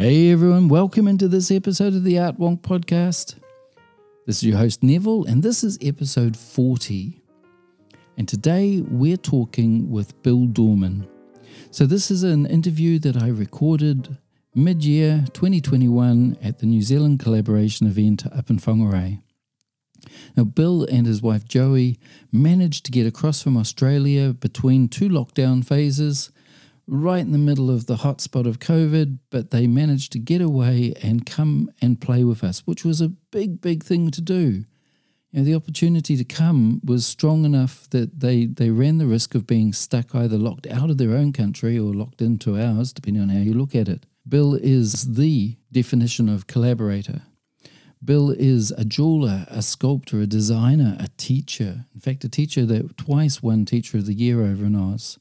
Hey everyone, welcome into this episode of the Art Wonk podcast. This is your host Neville, and this is episode 40. And today we're talking with Bill Dorman. So this is an interview that I recorded mid-year 2021 at the New Zealand Collaboration event up in Whangarei. Now, Bill and his wife Joey managed to get across from Australia between two lockdown phases, right in the middle of the hotspot of COVID, but they managed to get away and come and play with us, which was a big, big thing to do. You know, the opportunity to come was strong enough that they ran the risk of being stuck, either locked out of their own country or locked into ours, depending on how you look at it. Bill is the definition of collaborator. Bill is a jeweler, a sculptor, a designer, a teacher. In fact, a teacher that twice won Teacher of the Year over in Oz.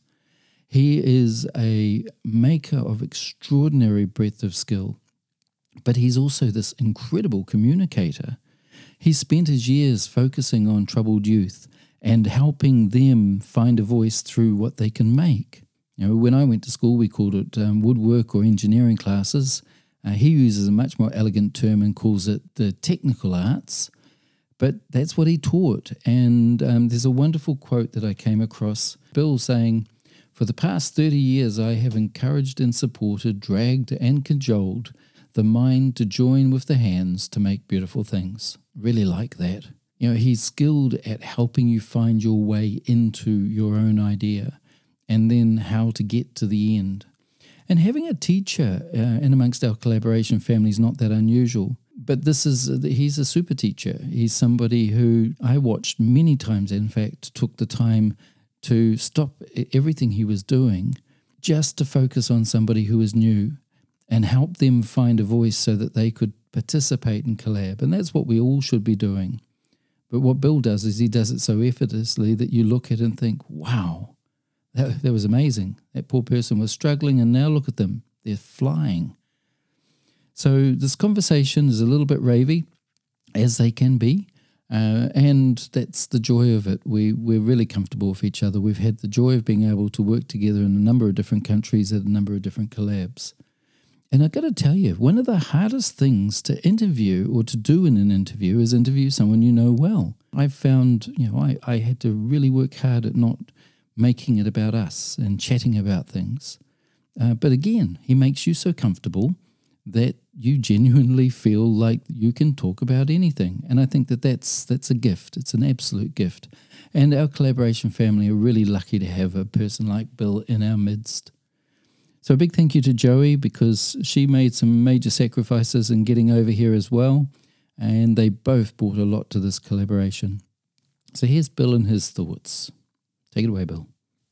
He is a maker of extraordinary breadth of skill, but he's also this incredible communicator. He spent his years focusing on troubled youth and helping them find a voice through what they can make. You know, when I went to school, we called it woodwork or engineering classes. He uses a much more elegant term and calls it the technical arts, but that's what he taught. And there's a wonderful quote that I came across, Bill saying, "For the past 30 years, I have encouraged and supported, dragged and cajoled the mind to join with the hands to make beautiful things." Really like that. You know, he's skilled at helping you find your way into your own idea and then how to get to the end. And having a teacher in amongst our collaboration family is not that unusual. But he's a super teacher. He's somebody who I watched many times, in fact, took the time to stop everything he was doing just to focus on somebody who was new and help them find a voice so that they could participate and collab. And that's what we all should be doing. But what Bill does is he does it so effortlessly that you look at it and think, wow, that was amazing. That poor person was struggling and now look at them. They're flying. So this conversation is a little bit ravey, as they can be. And that's the joy of it. We're really comfortable with each other. We've had the joy of being able to work together in a number of different countries at a number of different collabs. And I've got to tell you, one of the hardest things to interview or to do in an interview is interview someone you know well. I've found, I had to really work hard at not making it about us and chatting about things. But again, he makes you so comfortable that you genuinely feel like you can talk about anything. And I think that's a gift. It's an absolute gift. And our collaboration family are really lucky to have a person like Bill in our midst. So a big thank you to Joey, because she made some major sacrifices in getting over here as well. And they both brought a lot to this collaboration. So here's Bill and his thoughts. Take it away, Bill.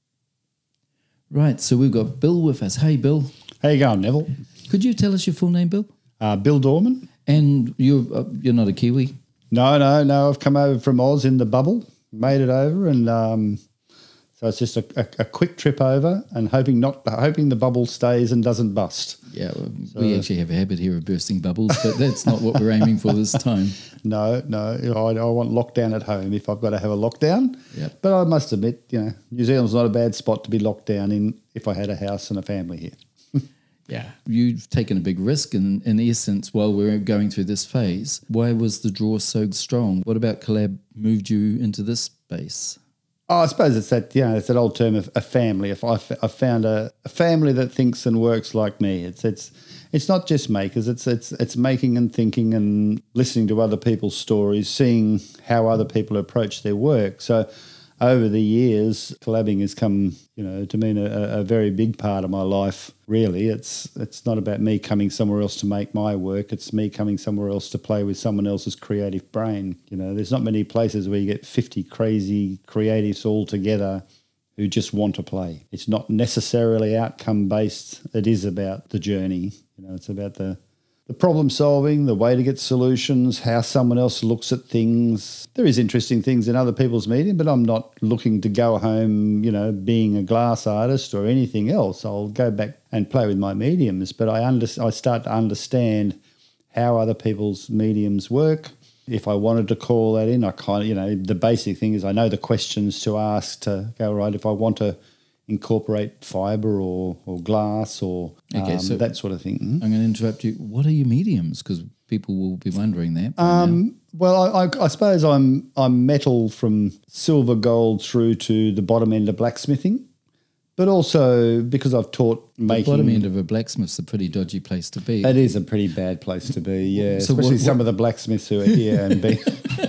Right, so we've got Bill with us. Hey, Bill. How you going, Neville? Could you tell us your full name, Bill? Bill Dorman. And you're not a Kiwi? No. I've come over from Oz in the bubble, made it over, and so it's just a quick trip over, and hoping the bubble stays and doesn't bust. Yeah, we actually have a habit here of bursting bubbles, but that's not what we're aiming for this time. No, I want lockdown at home if I've got to have a lockdown. Yep. But I must admit, New Zealand's not a bad spot to be locked down in if I had a house and a family here. Yeah, you've taken a big risk in essence while we're going through this phase. Why was the draw so strong? What about collab moved you into this space? Oh, I suppose it's that old term of a family. If I found a family that thinks and works like me, it's not just makers. It's making and thinking and listening to other people's stories, seeing how other people approach their work. So over the years, collabing has come, to mean a very big part of my life, really. It's not about me coming somewhere else to make my work. It's me coming somewhere else to play with someone else's creative brain. There's not many places where you get 50 crazy creatives all together who just want to play. It's not necessarily outcome-based. It is about the journey. It's about the problem solving, the way to get solutions, how someone else looks at things. There is interesting things in other people's medium, but I'm not looking to go home, being a glass artist or anything else. I'll go back and play with my mediums, but I start to understand how other people's mediums work. If I wanted to call that in, I kind of, the basic thing is I know the questions to ask to go, right, if I want to incorporate fibre or glass or so that sort of thing. I'm going to interrupt you. What are your mediums? Because people will be wondering that. by now. Well, I suppose I'm metal from silver, gold through to the bottom end of blacksmithing, but also because I've taught making. The bottom end of a blacksmith's a pretty dodgy place to be. It is a pretty bad place to be, yeah. So especially some of the blacksmiths who are here and be.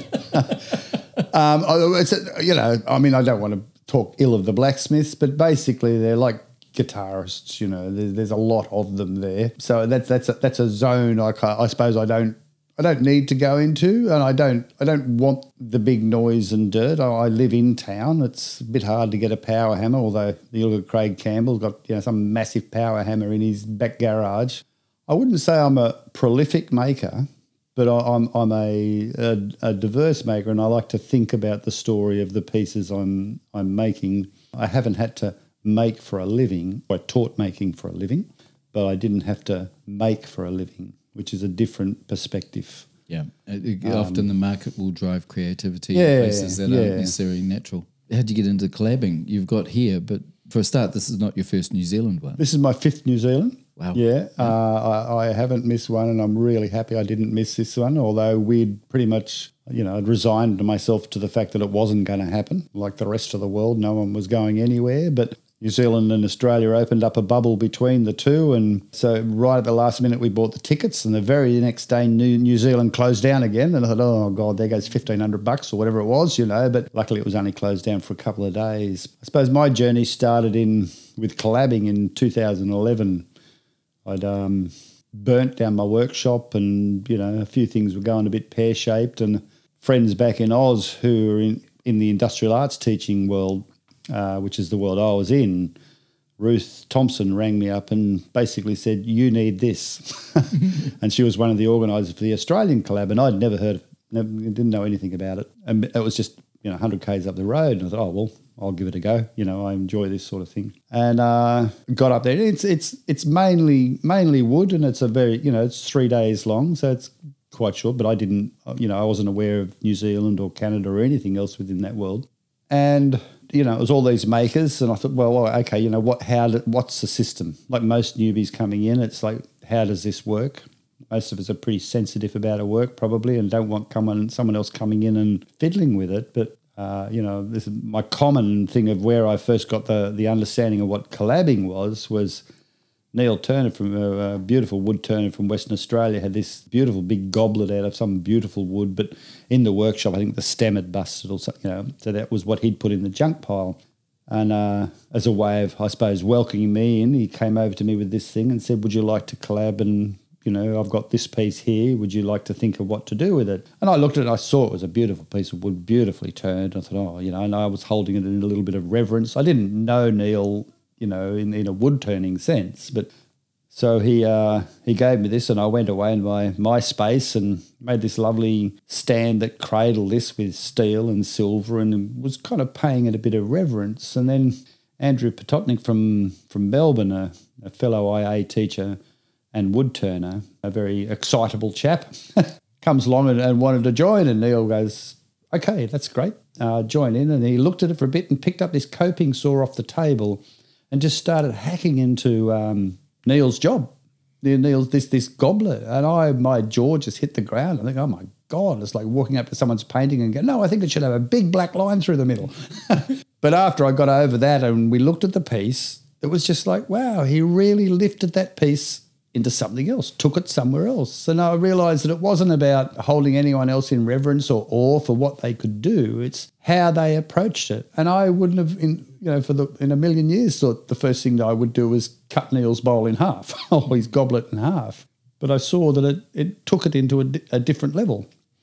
I don't want to talk ill of the blacksmiths, but basically they're like guitarists. There's a lot of them there, so that's a zone I suppose I don't need to go into, and I don't want the big noise and dirt. I live in town. It's a bit hard to get a power hammer, although you look at Craig Campbell's got some massive power hammer in his back garage. I wouldn't say I'm a prolific maker, but I'm a diverse maker, and I like to think about the story of the pieces I'm making. I haven't had to make for a living. I taught making for a living, but I didn't have to make for a living, which is a different perspective. Yeah. Often the market will drive creativity in places that aren't necessarily natural. How'd you get into collabing? You've got here, but for a start, this is not your first New Zealand one. This is my 5th New Zealand. Wow. Yeah. I haven't missed one, and I'm really happy I didn't miss this one, although we'd pretty much, I'd resigned myself to the fact that it wasn't going to happen. Like the rest of the world, no one was going anywhere, but New Zealand and Australia opened up a bubble between the two, and so right at the last minute we bought the tickets, and the very next day New Zealand closed down again, and I thought, oh God, there goes $1,500 or whatever it was, but luckily it was only closed down for a couple of days. I suppose my journey started with collabing in 2011. I'd burnt down my workshop, and a few things were going a bit pear-shaped, and friends back in Oz who are in the industrial arts teaching world, which is the world I was in, Ruth Thompson rang me up and basically said, you need this. And she was one of the organisers for the Australian collab, and I'd never didn't know anything about it. And it was just, 100 k's up the road. And I thought, oh, well, I'll give it a go. I enjoy this sort of thing. And got up there. It's mainly wood, and it's a very, it's 3 days long, so it's quite short, but I wasn't aware of New Zealand or Canada or anything else within that world. And it was all these makers, and I thought, well, okay, what's the system? Like most newbies coming in, it's like, how does this work? Most of us are pretty sensitive about our work probably, and don't want someone else coming in and fiddling with it. But, this is my common thing of where I first got the understanding of what collabing was Neil Turner from a beautiful wood turner from Western Australia had this beautiful big goblet out of some beautiful wood, but in the workshop, I think the stem had busted or something, so that was what he'd put in the junk pile. And as a way of, I suppose, welcoming me in, he came over to me with this thing and said, would you like to collab? And, I've got this piece here. Would you like to think of what to do with it? And I looked at it and I saw it was a beautiful piece of wood, beautifully turned. I thought, and I was holding it in a little bit of reverence. I didn't know Neil, in a wood turning sense, but so he gave me this, and I went away in my space and made this lovely stand that cradled this with steel and silver, and was kind of paying it a bit of reverence. And then Andrew Pototnik from Melbourne, a fellow IA teacher and wood turner, a very excitable chap, comes along and wanted to join, and Neil goes, okay, that's great, join in. And he looked at it for a bit and picked up this coping saw off the table and just started hacking into Neil's job. Neil's this goblet, and my jaw just hit the ground. I think, oh my God, it's like walking up to someone's painting and go, no, I think it should have a big black line through the middle. But after I got over that and we looked at the piece, it was just like, wow, he really lifted that piece into something else, took it somewhere else. And I realised that it wasn't about holding anyone else in reverence or awe for what they could do. It's how they approached it. And I wouldn't have, in a million years, thought the first thing that I would do was cut Neil's bowl in half or his goblet in half. But I saw that it took it into a different level.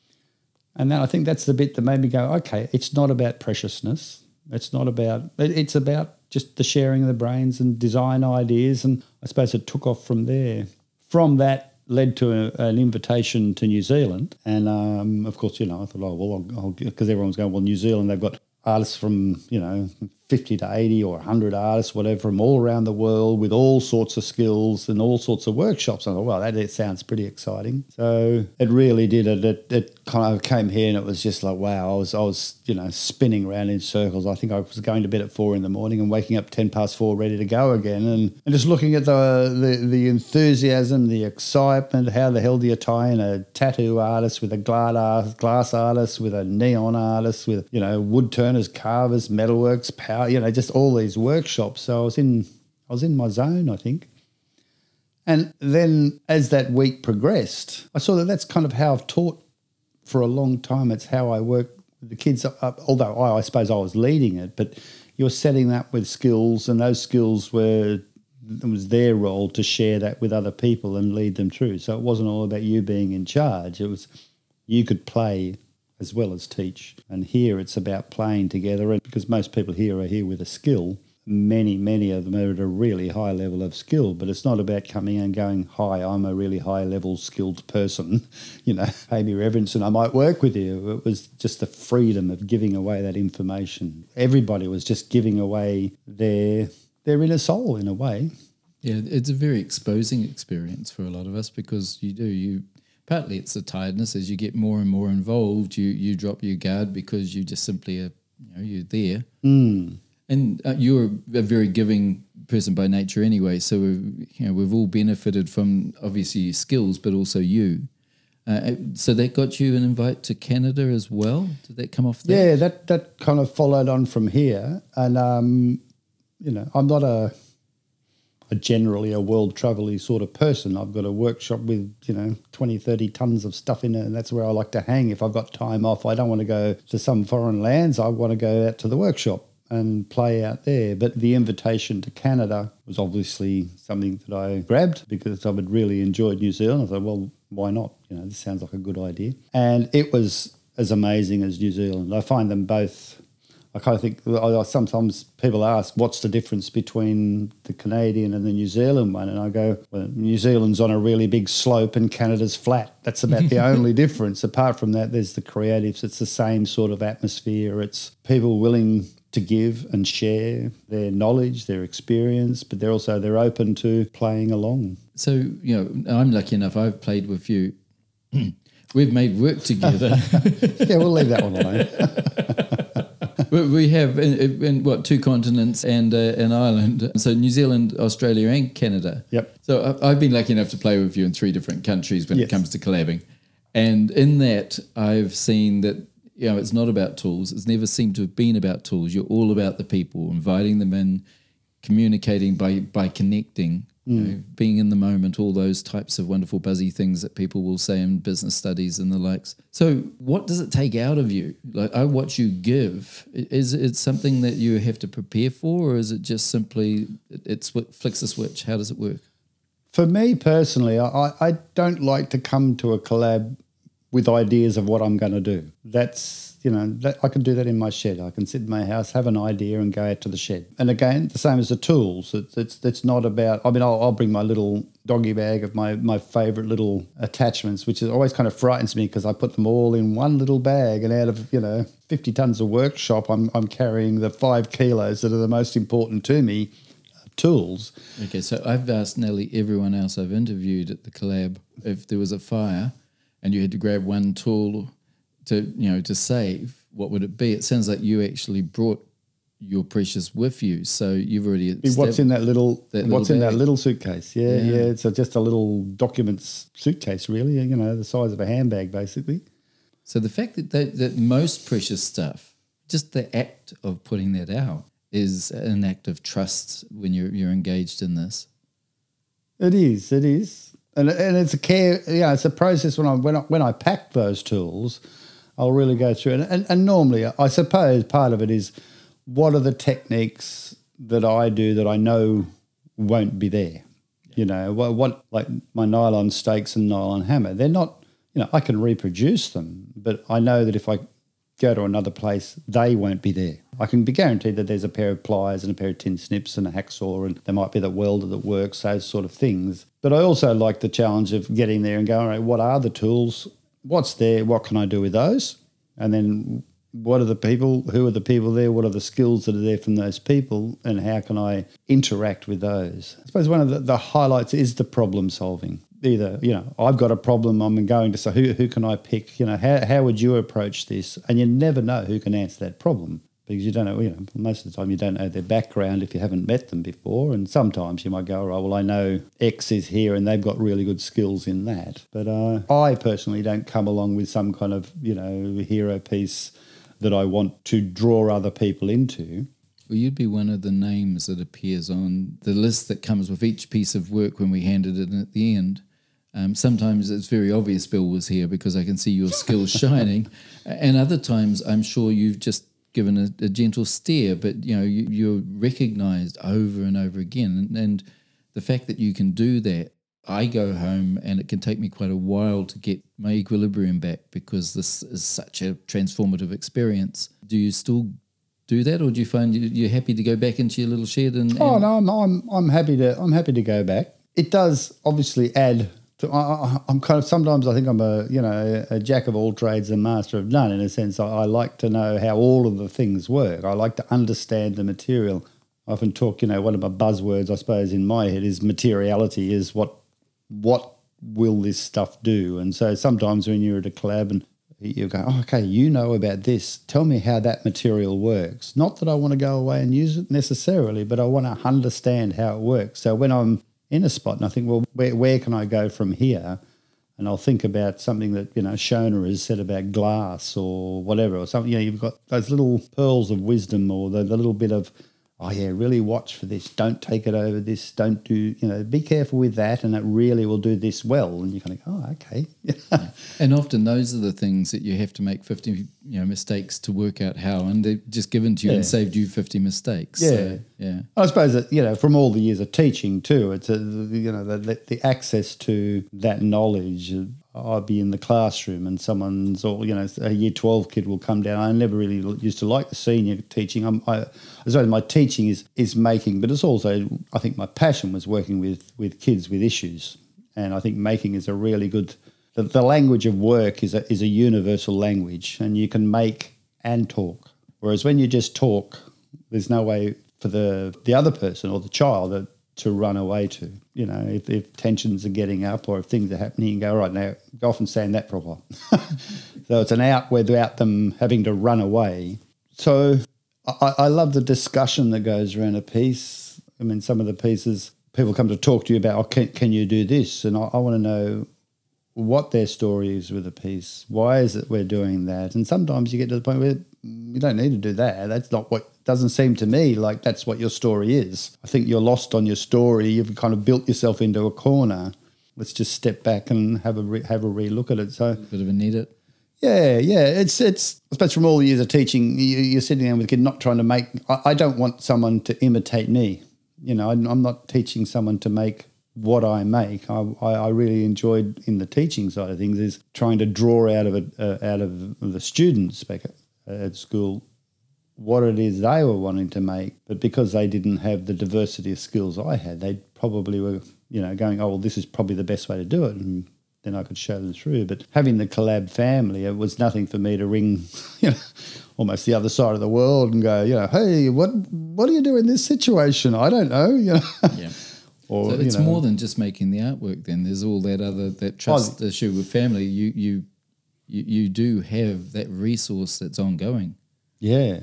And then I think that's the bit that made me go, okay, it's not about preciousness. It's about just the sharing of the brains and design ideas. And I suppose it took off from there. From that led to an invitation to New Zealand. And, of course, I thought, oh, well, because everyone's going, well, New Zealand, they've got artists from, 50 to 80 or 100 artists, whatever, from all around the world with all sorts of skills and all sorts of workshops. I thought, well, that sounds pretty exciting. So it really did. It kind of came here and it was just like, wow, I was spinning around in circles. I think I was going to bed at 4 a.m. and waking up 4:10 ready to go again. And just looking at the enthusiasm, the excitement, how the hell do you tie in a tattoo artist with a glass artist, with a neon artist, with, wood turners, carvers, metalworks, power, just all these workshops. So I was in my zone, I think. And then as that week progressed, I saw that that's kind of how I've taught for a long time. It's how I work with the kids, although I suppose I was leading it, but you're setting that with skills, and those skills it was their role to share that with other people and lead them through. So it wasn't all about you being in charge. It was you could play as well as teach. And here it's about playing together. And because most people here are here with a skill, many of them are at a really high level of skill, but it's not about coming and going, hi, I'm a really high level skilled person, pay me reverence and I might work with you. It was just the freedom of giving away that information. Everybody was just giving away their inner soul in a way. Yeah, it's a very exposing experience for a lot of us because partly it's the tiredness. As you get more and more involved, you drop your guard because you just simply are, you're there. Mm. And you're a very giving person by nature anyway. So we've all benefited from obviously your skills, but also you. So that got you an invite to Canada as well. Did that come off there? Yeah, that kind of followed on from here. And I'm not generally a world travel-y sort of person. I've got a workshop with, 20, 30 tons of stuff in it, and that's where I like to hang. If I've got time off, I don't want to go to some foreign lands. I want to go out to the workshop and play out there. But the invitation to Canada was obviously something that I grabbed because I had really enjoyed New Zealand. I thought, well, why not? This sounds like a good idea. And it was as amazing as New Zealand. I find them both... I kind of think sometimes people ask, what's the difference between the Canadian and the New Zealand one? And I go, well, New Zealand's on a really big slope and Canada's flat. That's about the only difference. Apart from that, there's the creatives. It's the same sort of atmosphere. It's people willing to give and share their knowledge, their experience, but they're open to playing along. So, I'm lucky enough, I've played with you. We've made work together. Yeah, we'll leave that one alone. We have in 2 continents and an island. So New Zealand, Australia and Canada. Yep. So I've been lucky enough to play with you in 3 different countries when it comes to collabing. And in that, I've seen that, it's not about tools. It's never seemed to have been about tools. You're all about the people, inviting them in, communicating by connecting, being in the moment, all those types of wonderful buzzy things that people will say in business studies and the likes. So what does it take out of you? Like, I watch you give. Is it something that you have to prepare for, or is it just simply it's what flicks a switch? How does it work? For me personally, I don't like to come to a collab with ideas of what I'm going to do. I can do that in my shed. I can sit in my house, have an idea and go out to the shed. And again, the same as the tools. It's not about, I'll bring my little doggy bag of my favourite little attachments, which is always kind of frightens me because I put them all in one little bag, and out of, 50 tons of workshop, I'm carrying the 5 kilos that are the most important to me, tools. Okay, so I've asked nearly everyone else I've interviewed at the collab if there was a fire and you had to grab one tool to save, what would it be? It sounds like you actually brought your precious with you, so you've already what's in that little suitcase. Yeah. It's just a little documents suitcase, really. The size of a handbag, basically. So the fact that most precious stuff, just the act of putting that out, is an act of trust when you're engaged in this. It is, and it's a care. Yeah, it's a process. When I pack those tools, I'll really go through it. And normally, I suppose part of it is what are the techniques that I do that I know won't be there? What like my nylon stakes and nylon hammer, they're not, I can reproduce them, but I know that if I go to another place, they won't be there. I can be guaranteed that there's a pair of pliers and a pair of tin snips and a hacksaw, and there might be the welder that works, those sort of things. But I also like the challenge of getting there and going, all right, what are the tools? What's there? What can I do with those? And then, what are the people, who are the people there, what are the skills that are there from those people, and how can I interact with those? I suppose one of the highlights is the problem solving. Either, I've got a problem, I'm going to say, who can I pick? How would you approach this? And you never know who can answer that problem, because you don't know, most of the time you don't know their background if you haven't met them before. And sometimes you might go, all right, well, I know X is here and they've got really good skills in that. But I personally don't come along with some kind of, hero piece that I want to draw other people into. Well, you'd be one of the names that appears on the list that comes with each piece of work when we handed it in at the end. Sometimes it's very obvious Bill was here because I can see your skills shining. And other times I'm sure you've just given a gentle stare, but you're recognized over and over again. And the fact that you can do that, I go home and it can take me quite a while to get my equilibrium back because this is such a transformative experience. Do you still do that, or do you find you're happy to go back into your little shed? Oh no, I'm happy to go back. It does obviously add. I'm kind of, sometimes I think I'm a jack of all trades and master of none, in a sense. I like to know how all of the things work. I like to understand the material. I often talk, one of my buzzwords, I suppose, in my head is materiality, is what will this stuff do? And so sometimes when you're at a collab and you go, oh, okay, about this, tell me how that material works. Not that I want to go away and use it necessarily, but I want to understand how it works. So when I'm in a spot and I think, well, where can I go from here? And I'll think about something that, Shona has said about glass or whatever, or something. You've got those little pearls of wisdom, or the little bit of, oh yeah, really watch for this. Don't take it over this. Don't do, be careful with that, and it really will do this well. And you kind of go, oh, okay. Yeah. And often those are the things that you have to make 50, mistakes to work out how, and they're just given to you and saved you 50 mistakes. Yeah. So, yeah. I suppose that, from all the years of teaching too, it's, the access to that knowledge. I'll be in the classroom and someone's, or, a year 12 kid will come down. I never really used to like the senior teaching. I suppose my teaching is making, but it's also, I think my passion was working with kids with issues. And I think making is a really good, the language of work is a universal language, and you can make and talk. Whereas when you just talk, there's no way for the other person or the child to run away to. If tensions are getting up or if things are happening, you can go, all right, now go off and stand that for a while. So it's an out without them having to run away. So I love the discussion that goes around a piece. I mean, some of the pieces, people come to talk to you about, can you do this? And I want to know what their story is with a piece. Why is it we're doing that? And sometimes you get to the point where you don't need to do that. That's not what, doesn't seem to me like that's what your story is. I think you're lost on your story. You've kind of built yourself into a corner. Let's just step back and have a re-look at it. So bit of an edit. Yeah. It's I suppose from all the years of teaching, you're sitting there with a kid not trying to make. I don't want someone to imitate me. I'm not teaching someone to make what I make. I really enjoyed in the teaching side of things is trying to draw out of the students back at school what it is they were wanting to make, but because they didn't have the diversity of skills I had, they probably were, going, oh, well, this is probably the best way to do it, and then I could show them through. But having the collab family, it was nothing for me to ring, almost the other side of the world and go, hey, what do you do in this situation? I don't know, Yeah. Or, so it's more than just making the artwork. Then there's all that trust issue with family. You do have that resource that's ongoing. Yeah.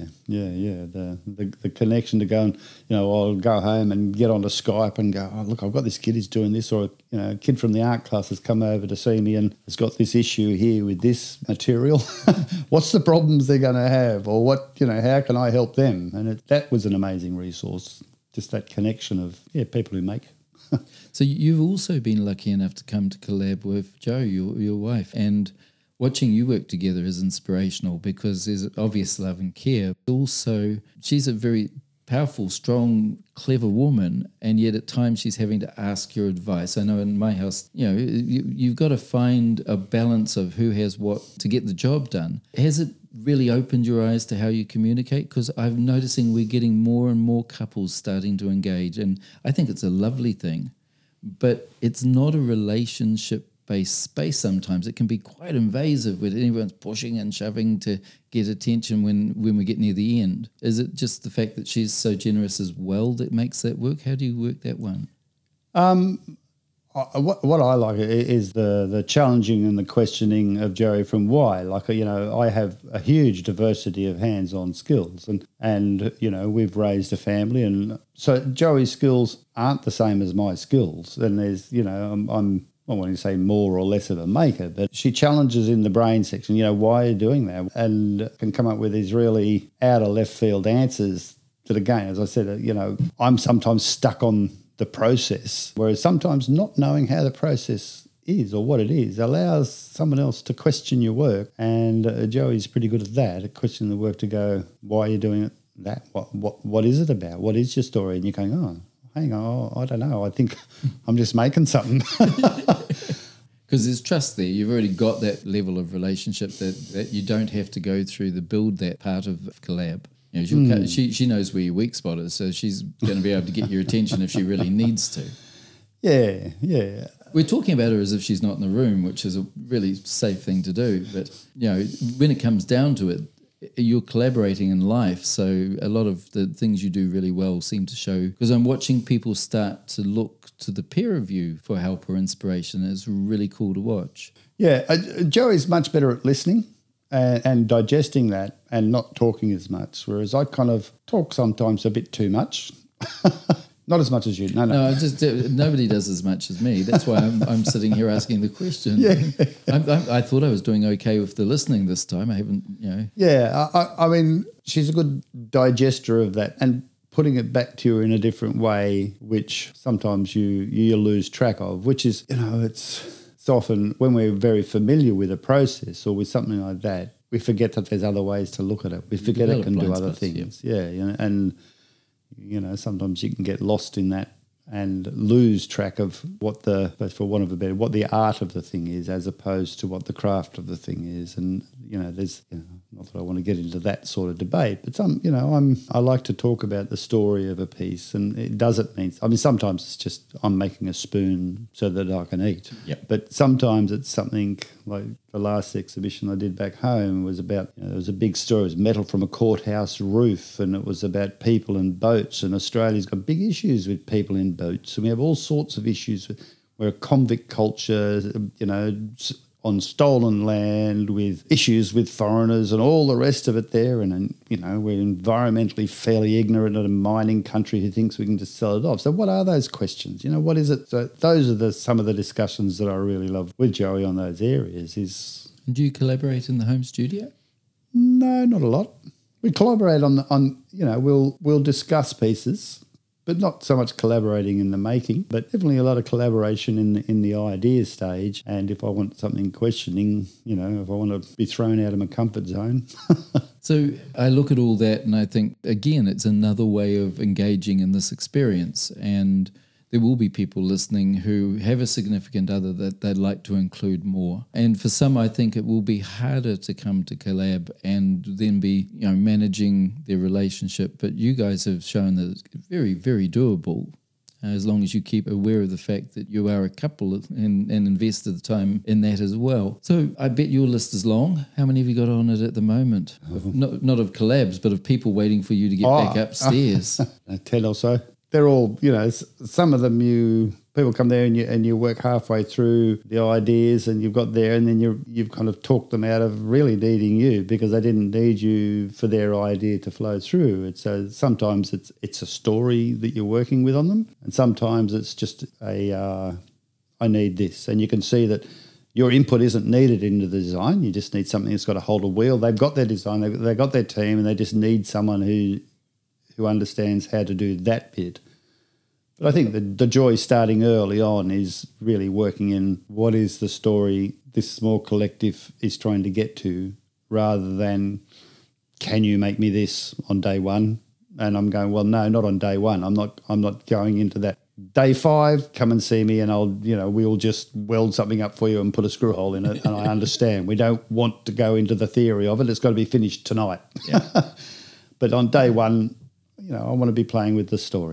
The connection to go and, I'll go home and get onto Skype and go, oh, look, I've got this kid who's doing this, or, a kid from the art class has come over to see me and has got this issue here with this material. What's the problems they're going to have, or what, how can I help them? And that was an amazing resource, just that connection of, people who make. So you've also been lucky enough to come to collab with Jo, your wife, and watching you work together is inspirational because there's obvious love and care. Also, she's a very powerful, strong, clever woman, and yet at times she's having to ask your advice. I know in my house, you've got to find a balance of who has what to get the job done. Has it really opened your eyes to how you communicate? Because I'm noticing we're getting more and more couples starting to engage, and I think it's a lovely thing, but it's not a relationship based space sometimes. It can be quite invasive when everyone's pushing and shoving to get attention when we get near the end. Is it just the fact that she's so generous as well that makes that work? How do you work that one? What I like is the challenging and the questioning of Joey from why. Like, I have a huge diversity of hands-on skills and we've raised a family, and so Joey's skills aren't the same as my skills. And there's, I'm I don't want to say more or less of a maker, but she challenges in the brain section, why are you doing that? And can come up with these really out of left field answers that, again, as I said, I'm sometimes stuck on the process, whereas sometimes not knowing how the process is or what it is allows someone else to question your work. And Joey's pretty good at that, at questioning the work to go, why are you doing it that? What is it about? What is your story? And you're going, oh, hang on, I don't know. I think I'm just making something. Because there's trust there. You've already got that level of relationship that you don't have to go through the build that part of collab. She knows where your weak spot is, so she's going to be able to get your attention if she really needs to. Yeah. We're talking about her as if she's not in the room, which is a really safe thing to do. But, when it comes down to it, you're collaborating in life, so a lot of the things you do really well seem to show. Because I'm watching people start to look to the peer review for help or inspiration. It's really cool to watch. Yeah, Joey's much better at listening and digesting that and not talking as much, whereas I kind of talk sometimes a bit too much. Not as much as you. No. Nobody does as much as me. That's why I'm sitting here asking the question. Yeah. I thought I was doing okay with the listening this time. I haven't, Yeah, I mean, she's a good digester of that and putting it back to you in a different way, which sometimes you lose track of, which is, it's often when we're very familiar with a process or with something like that, we forget that there's other ways to look at it. We forget it can do other things. Yeah, and sometimes you can get lost in that and lose track of what what the art of the thing is, as opposed to what the craft of the thing is. And there's not that I want to get into that sort of debate, but I like to talk about the story of a piece, and it doesn't mean. I mean, sometimes it's just I'm making a spoon so that I can eat. Yep. But sometimes it's something like the last exhibition I did back home was about. There was a big story. It was metal from a courthouse roof, and it was about people and boats. And Australia's got big issues with people in boats, and we have all sorts of issues where convict culture, on stolen land, with issues with foreigners and all the rest of it there. And we're environmentally fairly ignorant in a mining country who thinks we can just sell it off. So what are those questions? What is it? So those are some of the discussions that I really love with Joey on those areas. Do you collaborate in the home studio? No, not a lot. We collaborate on we'll discuss pieces, but not so much collaborating in the making, but definitely a lot of collaboration in the idea stage. And if I want something questioning, if I want to be thrown out of my comfort zone. So I look at all that and I think, again, it's another way of engaging in this experience. And there will be people listening who have a significant other that they'd like to include more. And for some, I think it will be harder to come to collab and then be, managing their relationship. But you guys have shown that it's very, very doable, as long as you keep aware of the fact that you are a couple and invest the time in that as well. So I bet your list is long. How many have you got on it at the moment? Not of collabs, but of people waiting for you to get back upstairs. 10 or so. They're all, some of them people come there and you work halfway through the ideas and you've got there and then you've kind of talked them out of really needing you because they didn't need you for their idea to flow through. Sometimes it's a story that you're working with on them, and sometimes it's just I need this, and you can see that your input isn't needed into the design. You just need something that's got to hold a wheel. They've got their design, they've got their team, and they just need someone who understands how to do that bit. But I think the joy starting early on is really working in what is the story this small collective is trying to get to, rather than can you make me this on day one? And I'm going, well, no, not on day one. I'm not going into that. Day 5, come and see me and we'll just weld something up for you and put a screw hole in it. And I understand. We don't want to go into the theory of it. It's got to be finished tonight. Yeah. But on day 1, I want to be playing with the story.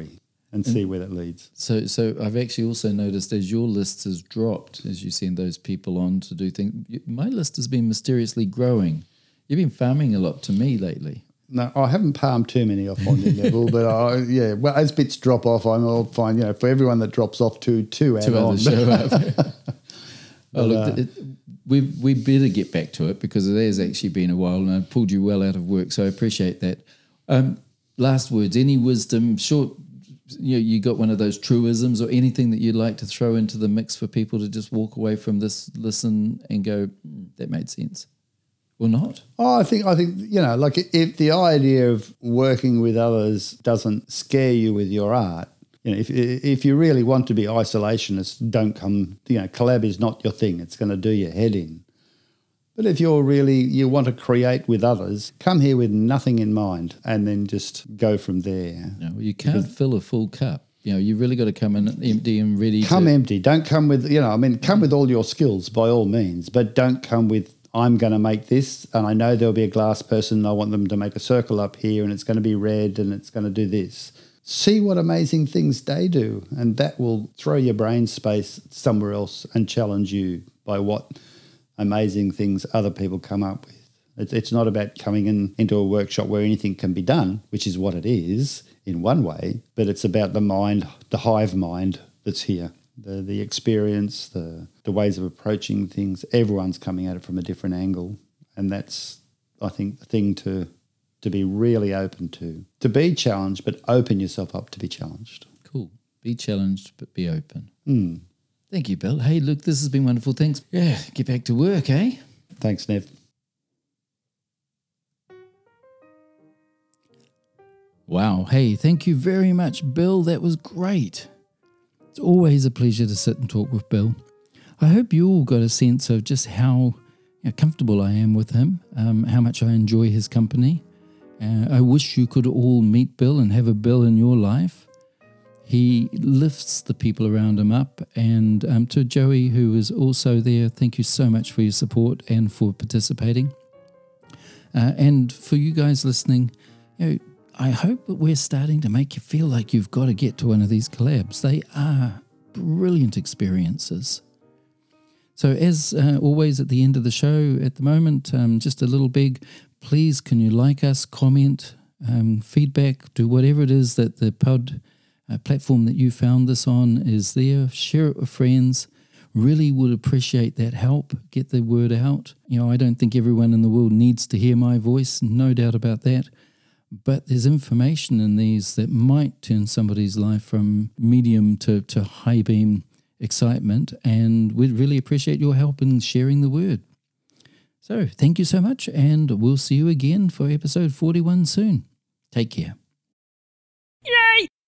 and see where that leads. So I've actually also noticed as your list has dropped, as you send those people on to do things, my list has been mysteriously growing. You've been farming a lot to me lately. No, I haven't palmed too many off on your level, but well, as bits drop off, I'll find, for everyone that drops off, two add on. Others show up. Oh, look, we better get back to it because it has actually been a while and I pulled you well out of work, so I appreciate that. Last words, any wisdom, short, you got one of those truisms or anything that you'd like to throw into the mix for people to just walk away from this, listen and go, that made sense. Or not? Oh, I think like if the idea of working with others doesn't scare you with your art, if you really want to be isolationist, don't come. Collab is not your thing. It's going to do your head in. But if you want to create with others, come here with nothing in mind, and then just go from there. No, you can't fill a full cup. You really got to come in empty and ready. Come empty. Don't come with come with all your skills by all means, but don't come with, I'm going to make this, and I know there'll be a glass person, and I want them to make a circle up here, and it's going to be red, and it's going to do this. See what amazing things they do, and that will throw your brain space somewhere else and challenge you by what amazing things other people come up with. It's not about coming into a workshop where anything can be done, which is what it is in one way, but it's about the mind, the hive mind that's here. The experience, the ways of approaching things, everyone's coming at it from a different angle. And that's, I think, the thing to be really open to be challenged, but open yourself up to be challenged. Cool. Be challenged, but be open. Thank you, Bill. Hey, look, this has been wonderful. Thanks. Yeah, get back to work, eh? Thanks, Nev. Wow. Hey, thank you very much, Bill. That was great. It's always a pleasure to sit and talk with Bill. I hope you all got a sense of just how comfortable I am with him, how much I enjoy his company. I wish you could all meet Bill and have a Bill in your life. He lifts the people around him up. And to Joey, who is also there, thank you so much for your support and for participating. And for you guys listening, I hope that we're starting to make you feel like you've got to get to one of these collabs. They are brilliant experiences. So as always at the end of the show at the moment, just a little big, please can you like us, comment, feedback, do whatever it is that the pod platform that you found this on is there. Share it with friends. Really would appreciate that help. Get the word out. I don't think everyone in the world needs to hear my voice, no doubt about that. But there's information in these that might turn somebody's life from medium to high beam excitement, and we'd really appreciate your help in sharing the word. So thank you so much, and we'll see you again for episode 41 soon. Take care.